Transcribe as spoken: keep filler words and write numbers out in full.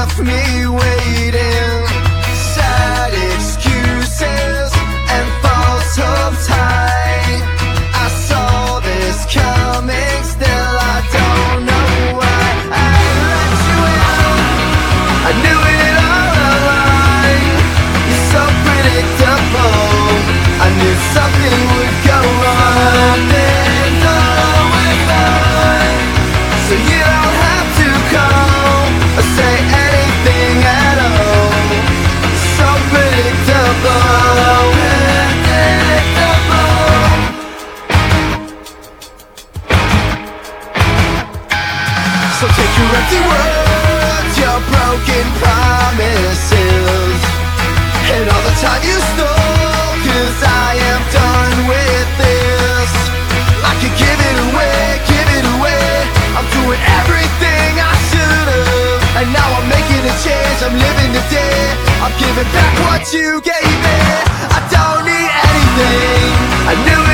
left me waiting. Sad excuses and false hopes high. I saw this coming, still I don't know why I let you in. I knew it all along. You're so predictable. I knew something would go wrong. It's always fine. So you don't have to call or say anything at all. So predictable, predictable. So take your empty words, your broken promises, and all the time you stole, 'cause I am done with this. I could give it away, give it away. I'm doing everything I should've, and now I'm making a change. I'm living the day. I'm giving back what you gave me. I don't need anything. I knew